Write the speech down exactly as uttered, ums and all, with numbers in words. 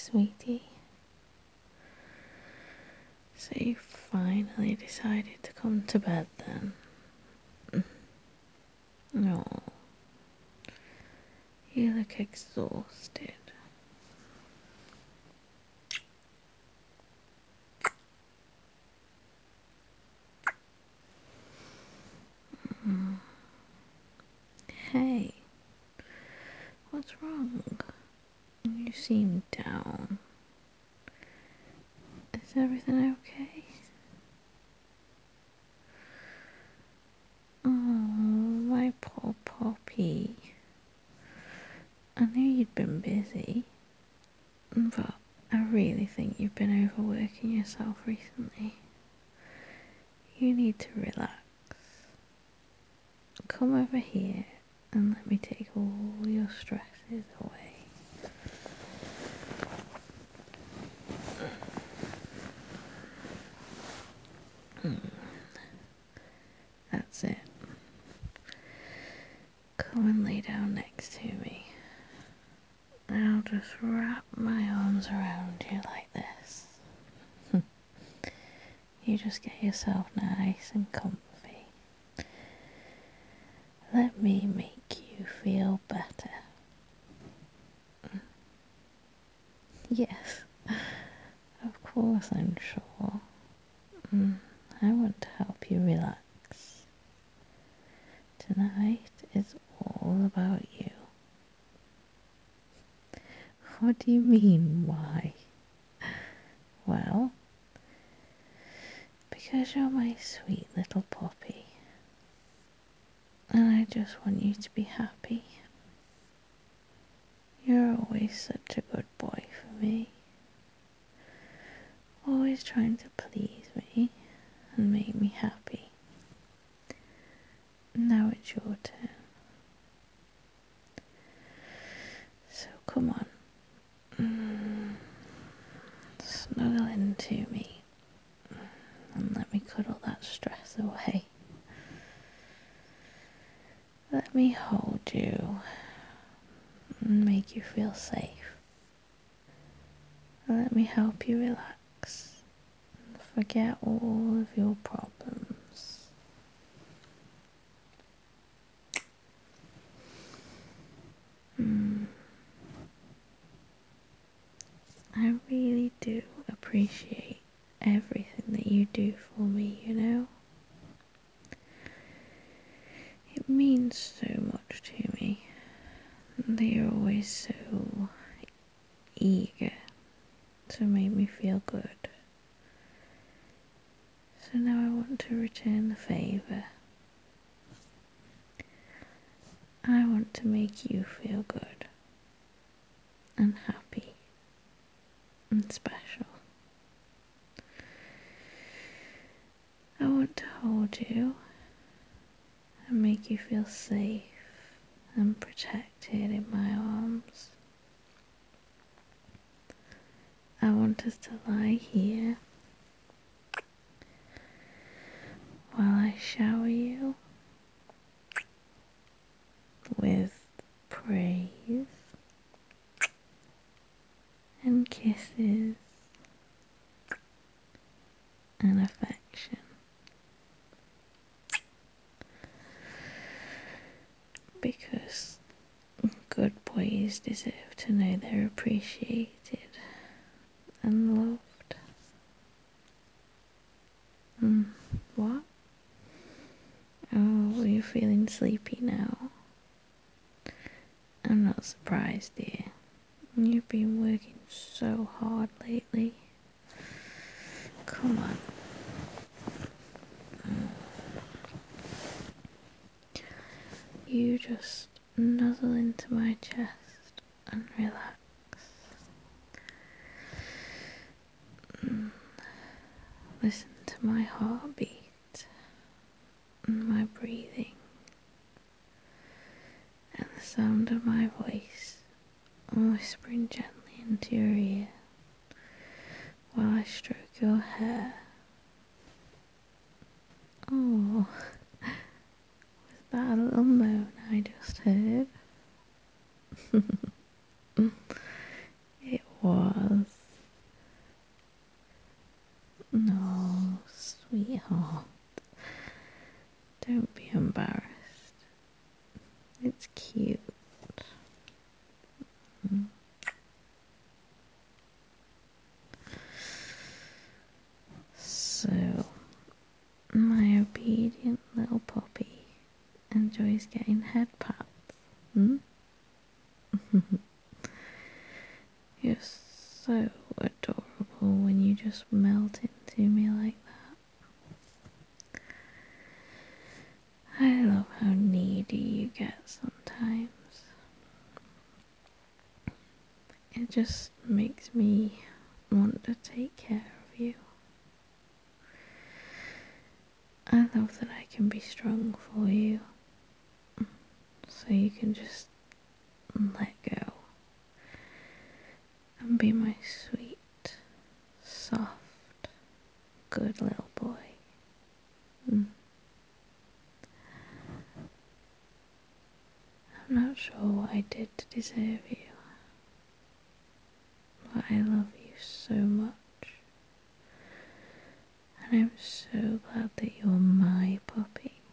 sweetie. So you finally decided to come to bed then? No, you look exhausted. Mm. Hey, what's wrong? You seem down. Is everything okay? Oh, my poor Poppy. I knew you'd been busy, but I really think you've been overworking yourself recently. You need to relax. Come over here and let me take all your stresses away. That's it. Come and lay down next to me. I'll just wrap my arms around you like this. You just get yourself nice and comfy. Let me make you feel better. Yes, of course I'm sure. Mm, I want to help you relax. Tonight is all about you. What do you mean, why? Well, because you're my sweet little Poppy. And I just want you to be happy. You're always such a good boy for me. Always trying to please me and make me happy. Now it's your turn. So come on. Mm, snuggle into me and let me cuddle that stress away. Let me hold you and make you feel safe. Let me help you relax and forget all of your problems. Mm. I really do appreciate everything that you do for me, you know? It means so much to me that you're always so eager to make me feel good. So now I want to return the favour. I want to make you feel good and happy and special. I want to hold you and make you feel safe and protected in my arms. I want us to lie here while I shower you with praise and kisses and affection. Because good boys deserve to know they're appreciated and loved. Mm, what? Oh, are you feeling sleepy now? I'm not surprised, dear. You've been working so hard lately. Come on. You just nuzzle into my chest and relax. Mm. Listen to my heartbeat and my breathing and the sound of my voice whispering gently into your ear while I stroke your hair. Oh, was that a little moan I just heard? It was. No, sweetheart. Don't be embarrassed. It's cute. Mm. So, my obedient little puppy enjoys getting head pats. Hmm? You're so adorable when you just melt into me like that. I love how needy you get sometimes. It just makes me want to take care of you. I love that I can be strong for you, so you can just let go and be my sweet, soft, good little boy. Mm. I'm not sure what I did to deserve you, but I love you so much. And I'm so glad that you're my puppy.